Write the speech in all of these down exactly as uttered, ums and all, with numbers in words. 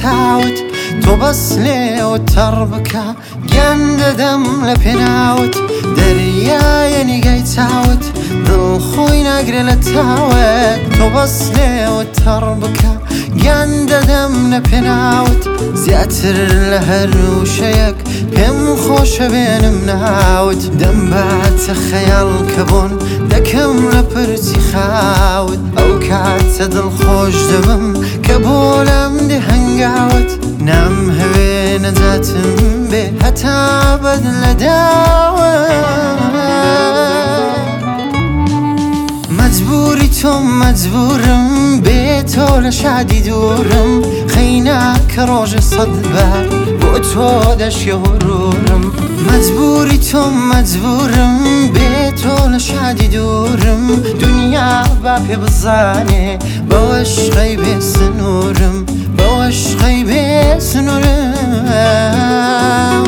تاوت تۆ بەس لێوە تەڕ بکە گیان دەدەم لە پێناوت دەریایە نیگای چاوت دڵخۆی ناگرێ لە تاوت تۆ بەس لێوە تەڕ بکە گیان دەدەم لە پێناوت زیاتر لە هەر وشەیەک پێم خۆشە بێنم ناوت دەم باتە خەیاڵ کە بۆن دەکەم لە پرچی خاوت ئەو کاتە دڵخۆش دەبم کە بۆ لەم دێ هەنگاوت نام هەوێ نەجاتم بێ هەتا بەد لە داوت مەجبوری تۆم مەجبورم بێ تۆ لە شادی دوورم خەینا کە ڕۆژە سەد بار بۆ تۆ دەشیە غورورم مەجبوری تۆم مەجبورم بێ تۆ لە شادی دوورم دنیا با پێ بزانێ بەوەش غەی بێ سنوورم بەوەش غەی بێ سنوورم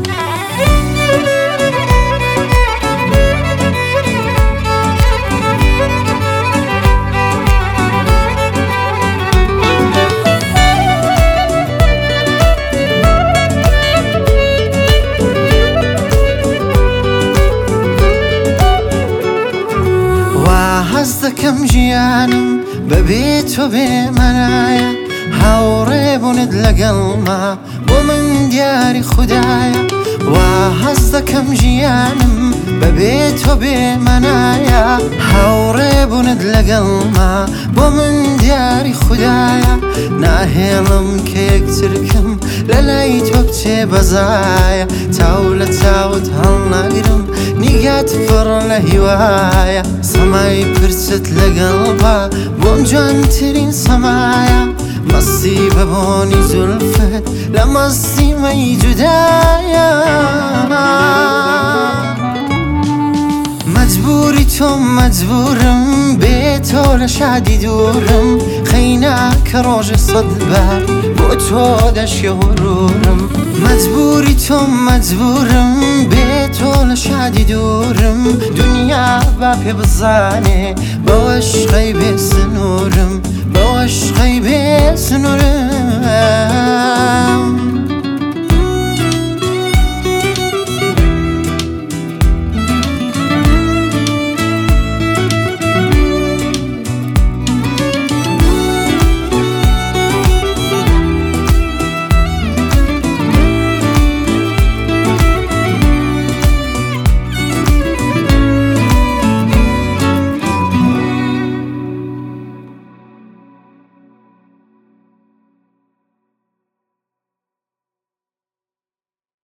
حەز دەکەم ژیانم بەبێ تۆ بێمەنایە هاوڕێ بوونت لەگەڵما بۆ من دیاری خودایە وا حەز دەکەم ژیانم بەبێ تۆ بێمەنایە هاوڕێ بوونت لەگەڵما بۆ من دیاری خودایە ناهێڵم کە یەکترکم لە لای تۆ بچێ بەزایە تاو لە تاوت هەڵناگرم نیگات پڕ لە هیوایە سەمای پرچت لەگەڵ با بۆم جوانترین سەمایە مەستی بە بۆنی زولفت لە مەستی مەی جودایە مەجبوری تۆم مەجبورم بێ تۆ لە شادی دوورم خەینا کە ڕۆژە سەد بار بۆ تۆ دەشیە غورورم مەجبوری تۆم مەجبورم بێ تۆ لە شادی دوورم دنیا با پێ بزانێ بەوەش غەی بێ سنوورم بەوەش غەی بێ سنوورم